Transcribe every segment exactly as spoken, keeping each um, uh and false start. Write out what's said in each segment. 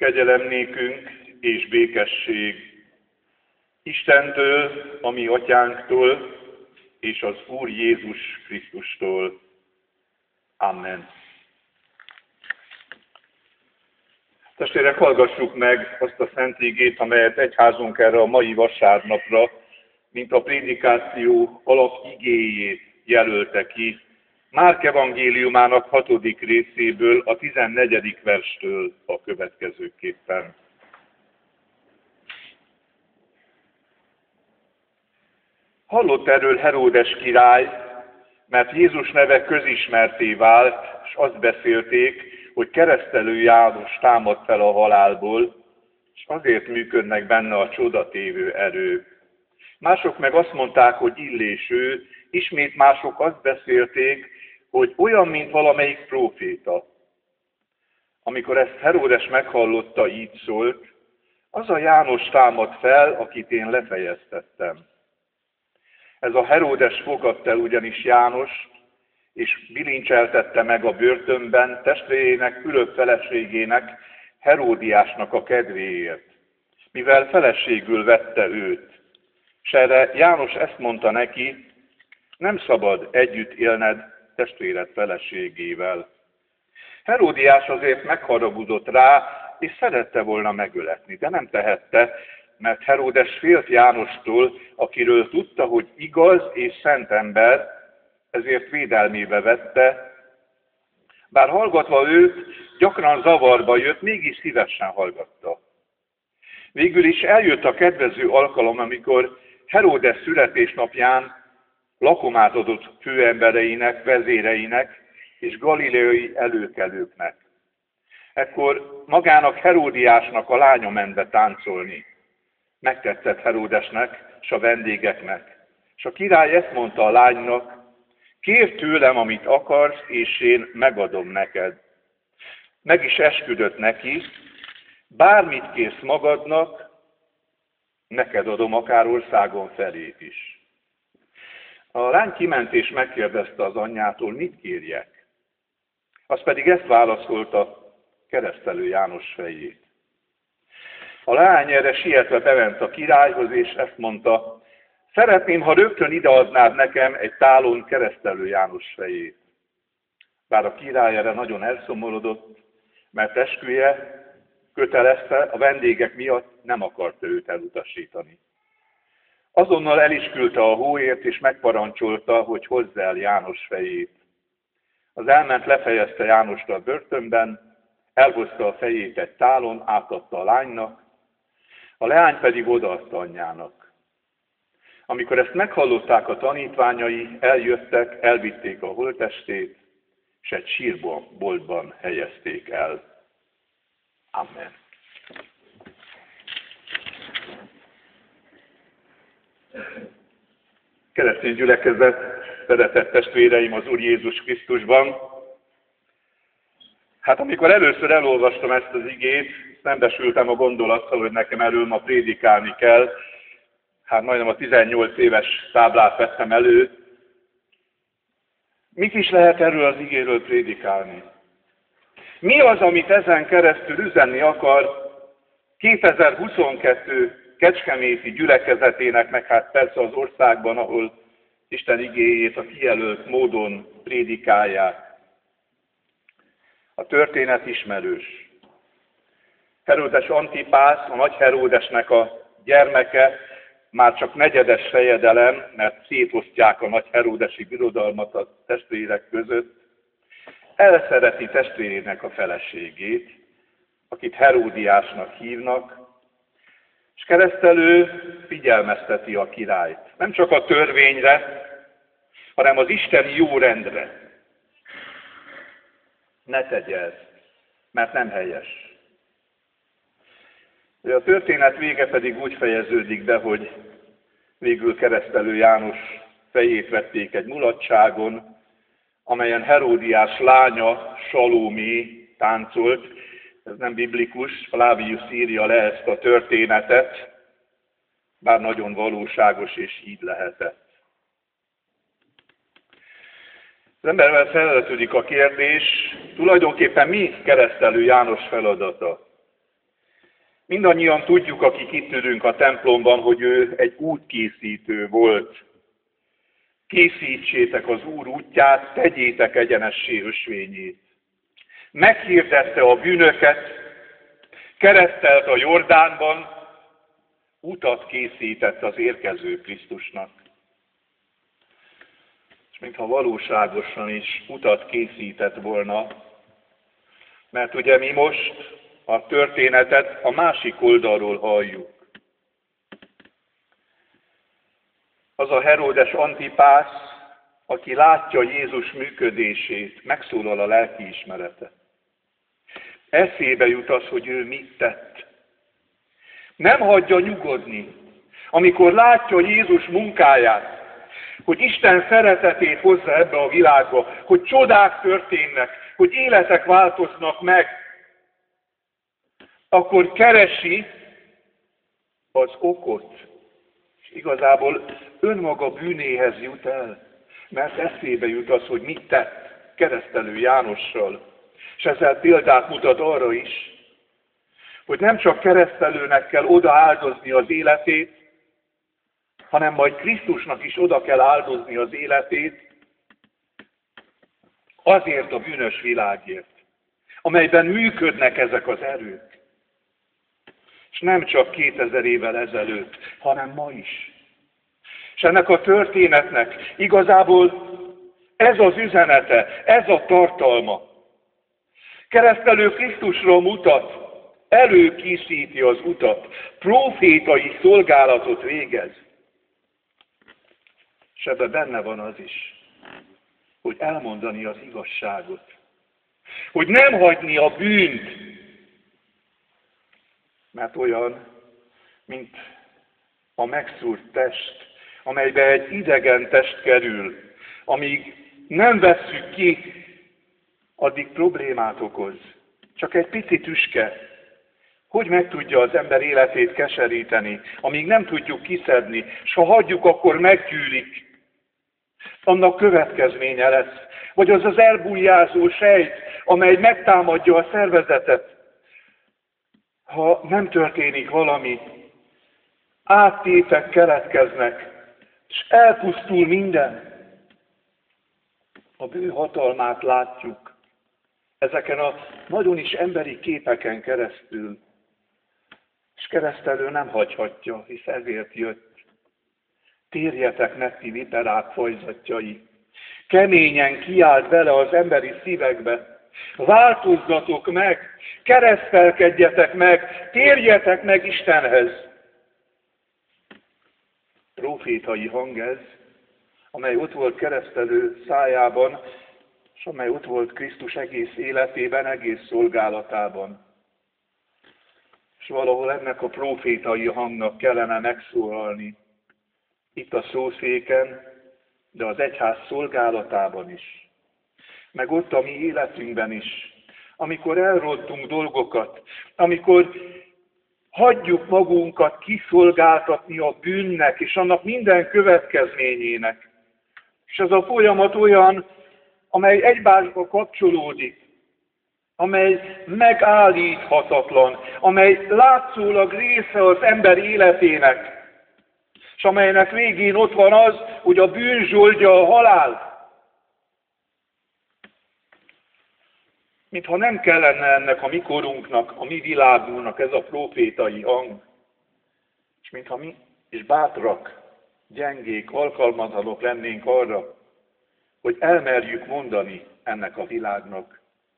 Kegyelem nékünk és békesség Istentől, a mi atyánktól, és az Úr Jézus Krisztustól. Amen. Testvérek, hallgassuk meg azt a szent igét, amelyet egyházunk erre a mai vasárnapra, mint a prédikáció alapigéjét jelölte ki, Márk evangéliumának hatodik részéből, a tizennegyedik verstől a következőképpen. Hallott erről Heródes király, mert Jézus neve közismertté vált, és azt beszélték, hogy Keresztelő János támad fel a halálból, és azért működnek benne a csodatévő erők. Mások meg azt mondták, hogy illés ő, ismét mások azt beszélték, hogy olyan, mint valamelyik próféta. Amikor ezt Heródes meghallotta, így szólt, az a János támad fel, akit én lefejeztettem. Ez a Heródes fogadta el ugyanis Jánost, és bilincseltette meg a börtönben testvérének, Fülöp feleségének, Heródiásnak a kedvéért, mivel feleségül vette őt. S erre János ezt mondta neki, nem szabad együtt élned testvéred feleségével. Heródiás azért megharagudott rá, és szerette volna megöletni, de nem tehette, mert Heródes félt Jánostól, akiről tudta, hogy igaz és szent ember, ezért védelmébe vette. Bár hallgatva őt, gyakran zavarba jött, mégis szívesen hallgatta. Végül is eljött a kedvező alkalom, amikor Heródes születésnapján lakomát adott főembereinek, vezéreinek és galileai előkelőknek. Ekkor magának Heródiásnak a lánya ment be táncolni. Megtetszett Heródesnek és a vendégeknek. És a király ezt mondta a lánynak, kérd tőlem, amit akarsz, és én megadom neked. Meg is esküdött neki, bármit kérsz magadnak, neked adom akár országon felét is. A lány kiment és megkérdezte az anyjától, mit kérjek. Az pedig ezt válaszolta, Keresztelő János fejét. A lány erre sietve bement a királyhoz, és ezt mondta, szeretném, ha rögtön ideadnád nekem egy tálon Keresztelő János fejét. Bár a király erre nagyon elszomorodott, mert esküje kötelezte, a vendégek miatt nem akarta őt elutasítani. Azonnal el is küldte a hóért, és megparancsolta, hogy hozza el János fejét. Az elment lefejezte Jánost a börtönben, elhozta a fejét egy tálon, átadta a lánynak, a leány pedig odaadta anyjának. Amikor ezt meghallották a tanítványai, eljöttek, elvitték a holttestét, és egy sírboltban helyezték el. Amen. Keresztény gyülekezet, szeretett testvéreim az Úr Jézus Krisztusban. Hát amikor először elolvastam ezt az igét, szembesültem a gondolattal, hogy nekem erről ma prédikálni kell. Hát majdnem a tizennyolc éves táblát vettem elő. Mit is lehet erről az igéről prédikálni? Mi az, amit ezen keresztül üzenni akar kétezer-huszonkettő kecskeméti gyülekezetének, meg hát persze az országban, ahol Isten igéjét a kijelölt módon prédikálják. A történet ismerős. Heródes Antipász, a nagy Heródesnek a gyermeke, már csak negyedes fejedelem, mert szétosztják a nagy heródesi birodalmat a testvérek között, elszereti testvérének a feleségét, akit Heródiásnak hívnak, és Keresztelő figyelmezteti a királyt. Nem csak a törvényre, hanem az isteni jó rendre. Ne tegye ezt, mert nem helyes. A történet vége pedig úgy fejeződik be, hogy végül Keresztelő János fejét vették egy mulatságon, amelyen Heródiás lánya, Salómé táncolt. Ez nem biblikus, Flavius írja le ezt a történetet, bár nagyon valóságos és így lehetett. Az embervel felvetődik a kérdés, tulajdonképpen mi Keresztelő János feladata? Mindannyian tudjuk, akik itt ülünk a templomban, hogy ő egy útkészítő volt. Készítsétek az Úr útját, tegyétek egyenessé ösvényét. Meghirdette a bűnöket, keresztelt a Jordánban, utat készített az érkező Krisztusnak. És mintha valóságosan is utat készített volna, mert ugye mi most a történetet a másik oldalról halljuk. Az a Heródes Antipász, aki látja Jézus működését, megszólal a lelkiismerete. Eszébe jut az, hogy ő mit tett. Nem hagyja nyugodni, amikor látja Jézus munkáját, hogy Isten szeretetét hozza ebbe a világba, hogy csodák történnek, hogy életek változnak meg, akkor keresi az okot, és igazából önmaga bűnéhez jut el, mert eszébe jut az, hogy mit tett Keresztelő Jánossal. És ezzel példát mutat arra is, hogy nem csak Keresztelőnek kell oda áldozni az életét, hanem majd Krisztusnak is oda kell áldozni az életét azért a bűnös világért, amelyben működnek ezek az erők. És nem csak kétezer évvel ezelőtt, hanem ma is. És ennek a történetnek igazából ez az üzenete, ez a tartalma. Keresztelő Krisztusról mutat, előkészíti az utat, prófétai szolgálatot végez. És ebben benne van az is, hogy elmondani az igazságot. Hogy nem hagyni a bűnt, mert olyan, mint a megszúrt test, amelybe egy idegen test kerül, amíg nem vesszük ki, addig problémát okoz. Csak egy pici tüske. Hogy meg tudja az ember életét keseríteni, amíg nem tudjuk kiszedni, és ha hagyjuk, akkor meggyűlik. Annak következménye lesz. Vagy az az elbújjázó sejt, amely megtámadja a szervezetet. Ha nem történik valami, áttétek keletkeznek, és elpusztul minden. A bűn hatalmát látjuk ezeken a nagyon is emberi képeken keresztül. És Keresztelő nem hagyhatja, hisz ezért jött. Térjetek meg, ti viperák fajzatjai. Keményen kiállt bele az emberi szívekbe. Változzatok meg, keresztelkedjetek meg, térjetek meg Istenhez. Prófétai hang ez, amely ott volt Keresztelő szájában, és amely ott volt Krisztus egész életében, egész szolgálatában. És valahol ennek a prófétai hangnak kellene megszólalni. Itt a szószéken, de az egyház szolgálatában is. Meg ott a mi életünkben is. Amikor elrontunk dolgokat, amikor hagyjuk magunkat kiszolgáltatni a bűnnek és annak minden következményének. És ez a folyamat olyan, amely egymásba kapcsolódik, amely megállíthatatlan, amely látszólag része az ember életének, és amelynek végén ott van az, hogy a bűn zsoldja a halál. Mintha nem kellene ennek a mi korunknak, a mi világunknak ez a prófétai hang, és mintha mi is bátrak, gyengék, alkalmatlanok lennénk arra, hogy elmerjük mondani ennek a világnak.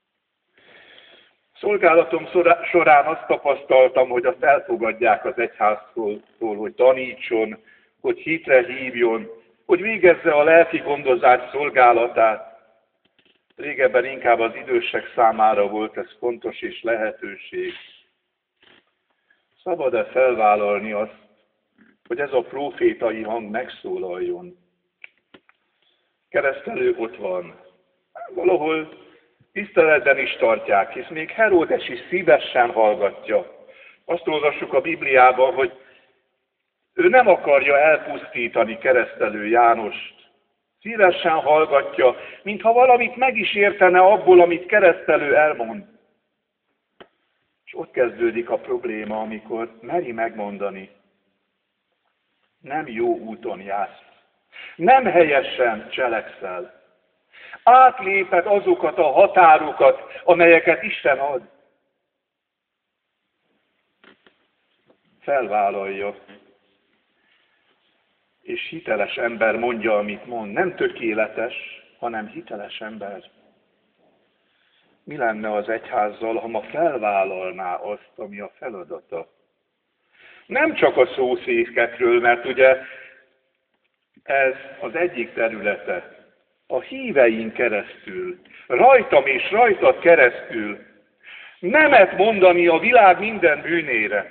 Szolgálatom során azt tapasztaltam, hogy azt elfogadják az egyháztól, hogy tanítson, hogy hitre hívjon, hogy végezze a lelki gondozás szolgálatát. Régebben inkább az idősek számára volt ez fontos és lehetőség. Szabad-e felvállalni azt, hogy ez a prófétai hang megszólaljon? Keresztelő ott van. Valahol tiszteletben is tartják, hisz még Heródes is szívesen hallgatja. Azt olvassuk a Bibliában, hogy ő nem akarja elpusztítani Keresztelő Jánost. Szívesen hallgatja, mintha valamit meg is értene abból, amit Keresztelő elmond. És ott kezdődik a probléma, amikor meri megmondani, nem jó úton jársz, nem helyesen cselekszel. Átléped azokat a határokat, amelyeket Isten ad. Felvállalja. És hiteles ember mondja, amit mond. Nem tökéletes, hanem hiteles ember. Mi lenne az egyházzal, ha ma felvállalná azt, ami a feladata? Nem csak a szószékekről, mert ugye ez az egyik területe. A híveink keresztül, rajtam és rajtad keresztül nemet mondani a világ minden bűnére.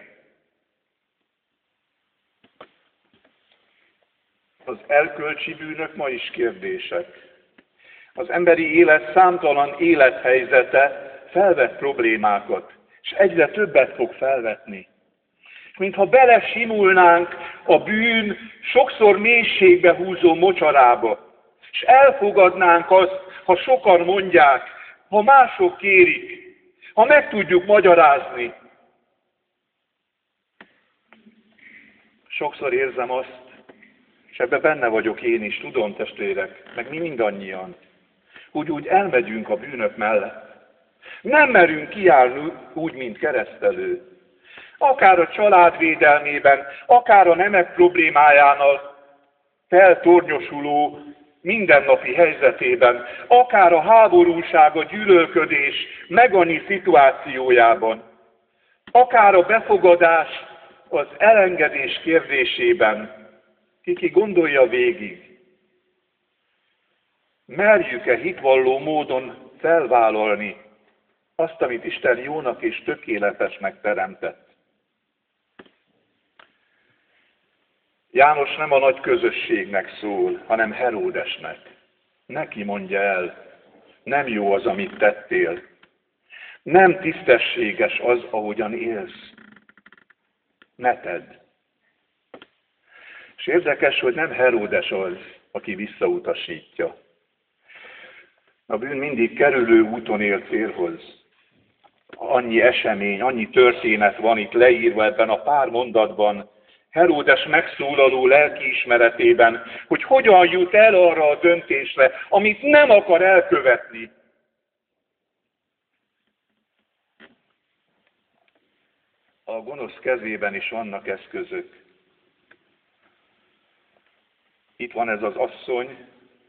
Az erkölcsi bűnök ma is kérdések. Az emberi élet számtalan élethelyzete felvet problémákat, és egyre többet fog felvetni. Mintha belesimulnánk a bűn sokszor mélységbe húzó mocsarába, és elfogadnánk azt, ha sokan mondják, ha mások kérik, ha meg tudjuk magyarázni. Sokszor érzem azt, és ebben benne vagyok én is, tudom testvérek, meg mi mindannyian, hogy úgy elmegyünk a bűnök mellett. Nem merünk kiállni úgy, mint keresztelő. Akár a család védelmében, akár a nemek problémájánál feltornyosuló mindennapi helyzetében, akár a háborúság, a gyűlölködés megannyi szituációjában, akár a befogadás, az elengedés kérdésében, ki gondolja végig, merjük-e hitvalló módon felvállalni azt, amit Isten jónak és tökéletesnek teremtett. János nem a nagy közösségnek szól, hanem Heródesnek. Neki mondja el, nem jó az, amit tettél. Nem tisztességes az, ahogyan élsz. Ne tedd. És érdekes, hogy nem Heródes az, aki visszautasítja. A bűn mindig kerülő úton ér célhoz. Annyi esemény, annyi történet van itt leírva ebben a pár mondatban, Heródes megszólaló lelkiismeretében, hogy hogyan jut el arra a döntésre, amit nem akar elkövetni. A gonosz kezében is vannak eszközök. Itt van ez az asszony,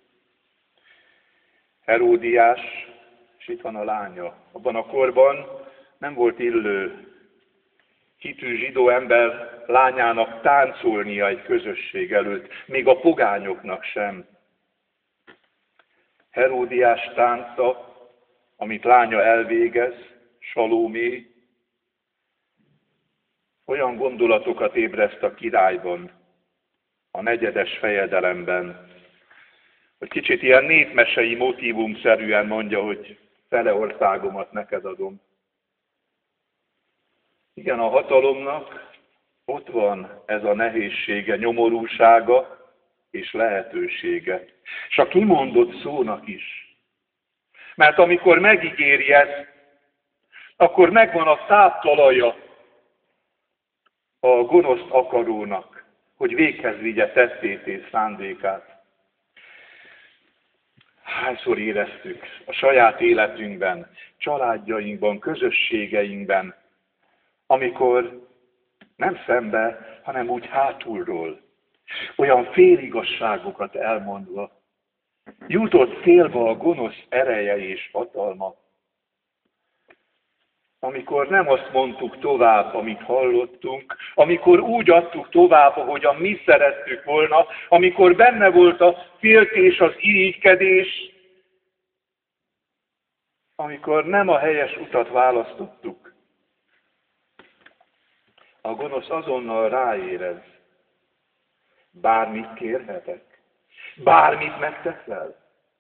Heródiás, és itt van a lánya. Abban a korban nem volt illő hitű zsidó ember lányának táncolnia egy közösség előtt, még a pogányoknak sem. Heródiás tánca, amit lánya elvégez, Salómé, olyan gondolatokat ébreszt a királyban, a negyedes fejedelemben, hogy kicsit ilyen népmesei motívumszerűen mondja, hogy fele országomat neked adom. Igen, a hatalomnak ott van ez a nehézsége, nyomorúsága és lehetősége. És a kimondott szónak is. Mert amikor megígéri ezt, akkor megvan a táptalaja a gonoszt akarónak, hogy véghez vigye tettét és szándékát. Hányszor éreztük a saját életünkben, családjainkban, közösségeinkben, amikor nem szembe, hanem úgy hátulról, olyan féligasságokat elmondva, jutott célba a gonosz ereje és hatalma. Amikor nem azt mondtuk tovább, amit hallottunk, amikor úgy adtuk tovább, ahogyan mi szerettük volna, amikor benne volt a féltés, az irigykedés, amikor nem a helyes utat választottuk. A gonosz azonnal ráérez. Bármit kérhetek? Bármit megteszel?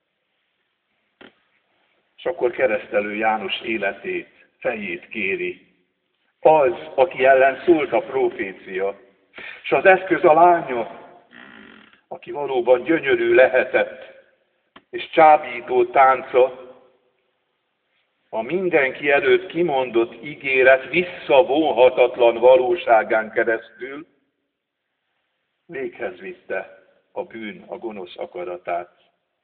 És akkor keresztelő János életét, fejét kéri. Az, aki ellen szólt a profécia. És az eszköz a lánya, aki valóban gyönyörű lehetett, és csábító tánca a mindenki előtt kimondott ígéret visszavonhatatlan valóságán keresztül véghez vitte a bűn, a gonosz akaratát.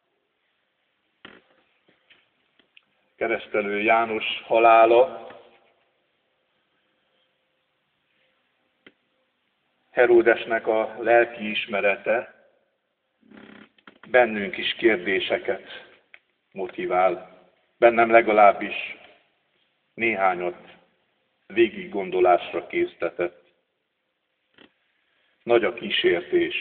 Keresztelő János halála Heródesnek a lelki ismerete bennünk is kérdéseket motivál. Bennem legalábbis néhányat végig gondolásra késztetett. Nagy a kísértés.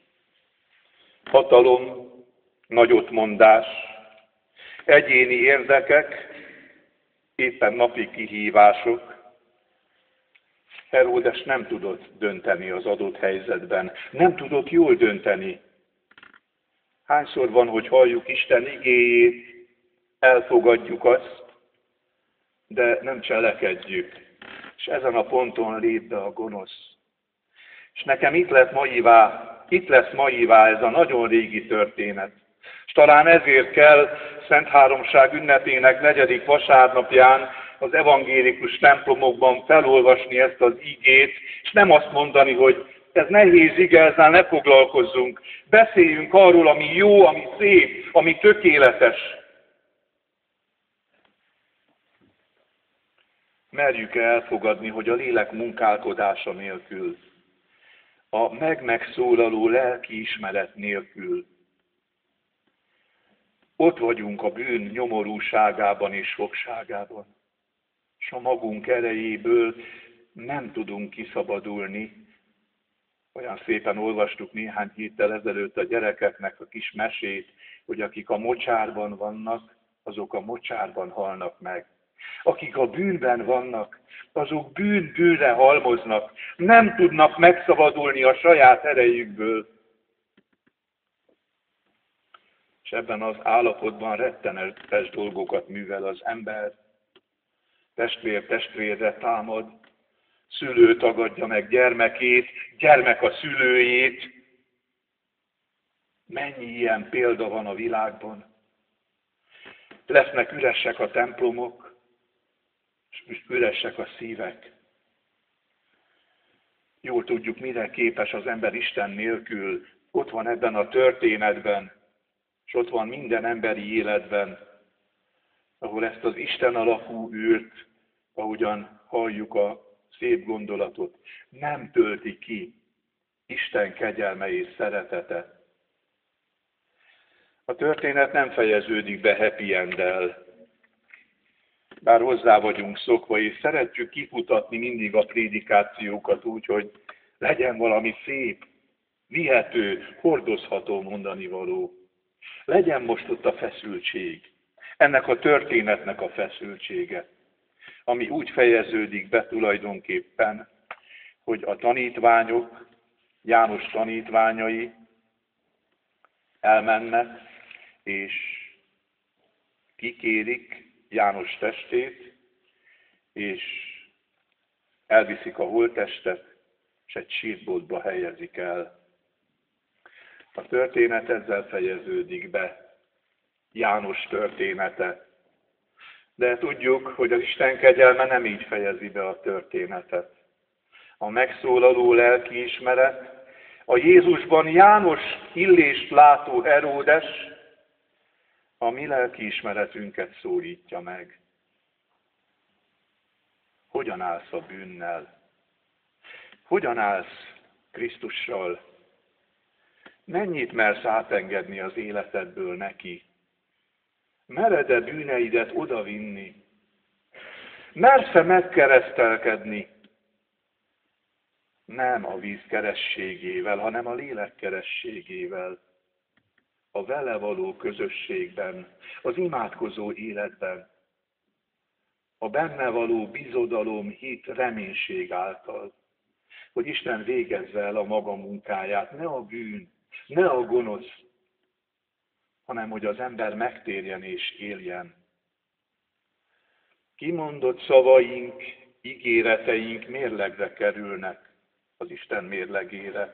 Hatalom, nagyotmondás, egyéni érdekek, éppen napi kihívások. Heródes nem tudott dönteni az adott helyzetben. Nem tudott jól dönteni. Hányszor van, hogy halljuk Isten igéjét, elfogadjuk azt, de nem cselekedjük. És ezen a ponton lép be a gonosz. És nekem itt lett maivá, itt lesz maivá ez a nagyon régi történet. És talán ezért kell Szent Háromság ünnepének negyedik vasárnapján az evangélikus templomokban felolvasni ezt az igét, és nem azt mondani, hogy ez nehéz ige, ezzel ne foglalkozzunk. Beszéljünk arról, ami jó, ami szép, ami tökéletes. Merjük elfogadni, hogy a lélek munkálkodása nélkül, a meg-megszólaló lelki ismeret nélkül ott vagyunk a bűn nyomorúságában és fogságában, és a magunk erejéből nem tudunk kiszabadulni. Olyan szépen olvastuk néhány héttel ezelőtt a gyerekeknek a kis mesét, hogy akik a mocsárban vannak, azok a mocsárban halnak meg. Akik a bűnben vannak, azok bűn bűnre halmoznak, nem tudnak megszabadulni a saját erejükből. És ebben az állapotban rettenetes dolgokat művel az ember. Testvér testvérre támad, szülő tagadja meg gyermekét, gyermek a szülőjét. Mennyi ilyen példa van a világban? Lesznek üresek a templomok, és üresek a szívek. Jól tudjuk, mire képes az ember Isten nélkül. Ott van ebben a történetben, és ott van minden emberi életben, ahol ezt az Isten alapú űrt, ahogyan halljuk a szép gondolatot, nem tölti ki Isten kegyelme és szeretete. A történet nem fejeződik be happy enddel, bár hozzá vagyunk szokva, és szeretjük kifutatni mindig a prédikációkat úgy, hogy legyen valami szép, vihető, hordozható mondani való. Legyen most ott a feszültség, ennek a történetnek a feszültsége, ami úgy fejeződik be tulajdonképpen, hogy a tanítványok, János tanítványai elmennek, és kikérik János testét, és elviszik a holttestet, és egy sírboltba helyezik el. A történet ezzel fejeződik be, János története. De tudjuk, hogy az Isten kegyelme nem így fejezi be a történetet. A megszólaló lelkiismeret, a Jézusban János illést látó Heródes a mi lelkiismeretünket szólítja meg. Hogyan állsz a bűnnel? Hogyan állsz Krisztussal? Mennyit mersz átengedni az életedből neki? Mered-e bűneidet odavinni? Mersz-e megkeresztelkedni? Nem a víz kerességével, hanem a lélek kerességével. A vele való közösségben, az imádkozó életben, a benne való bizodalom, hit, reménység által, hogy Isten végezze el a maga munkáját, ne a bűn, ne a gonosz, hanem hogy az ember megtérjen és éljen. Kimondott szavaink, ígéreteink mérlegre kerülnek az Isten mérlegére.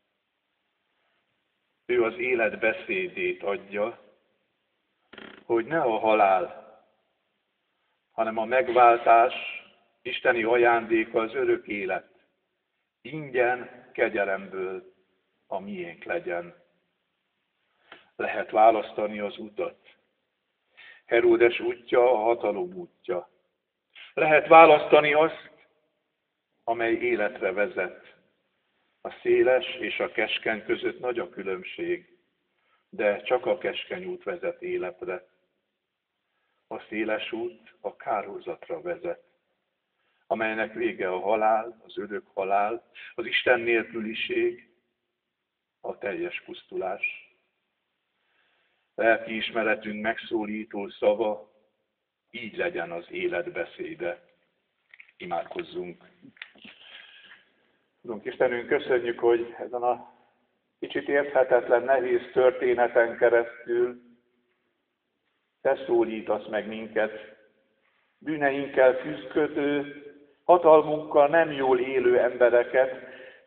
Ő az élet beszédét adja, hogy ne a halál, hanem a megváltás, isteni ajándéka az örök élet. Ingyen, kegyelemből a miénk legyen. Lehet választani az utat. Heródes útja, a hatalom útja. Lehet választani azt, amely életre vezet. A széles és a keskeny között nagy a különbség, de csak a keskeny út vezet életre. A széles út a kárhozatra vezet, amelynek vége a halál, az örök halál, az Isten nélküliség, a teljes pusztulás. Lelkiismeretünk megszólító szava, így legyen az élet beszéde. Imádkozzunk. Tudunk, Istenünk, köszönjük, hogy ezen a kicsit érthetetlen, nehéz történeten keresztül Te szólítasz meg minket, bűneinkkel küzdködő, hatalmunkkal nem jól élő embereket,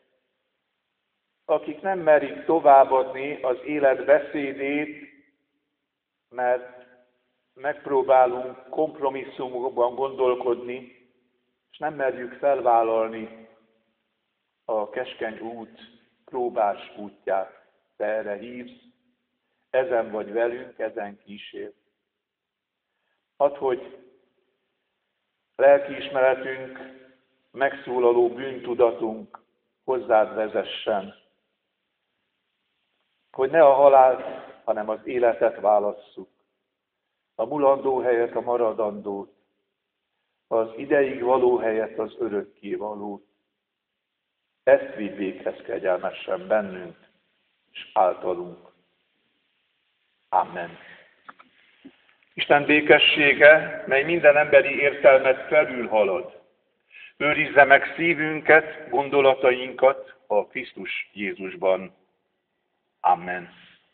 akik nem merik továbbadni az élet beszédét, mert megpróbálunk kompromisszumokban gondolkodni, és nem merjük felvállalni a keskeny út, próbás útját. Te erre hívsz, ezen vagy velünk, ezen kísér. Add, hogy lelkiismeretünk, megszólaló bűntudatunk hozzád vezessen. Hogy ne a halált, hanem az életet válasszuk. A mulandó helyett a maradandót, az ideig való helyett az örökké valót. Ezt vidd véghez kegyelmesen bennünk, és általunk. Amen. Isten békessége, mely minden emberi értelmet felülhalad, őrizze meg szívünket, gondolatainkat a Krisztus Jézusban. Amen.